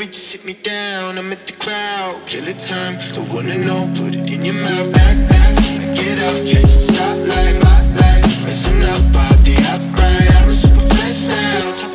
just sit me down. I'm at the crowd, kill it time. Don't wanna know, put it in your mouth. Back, get out, catch a spotlight, my life. Messing up all day, I cry. I'm a super blessed now.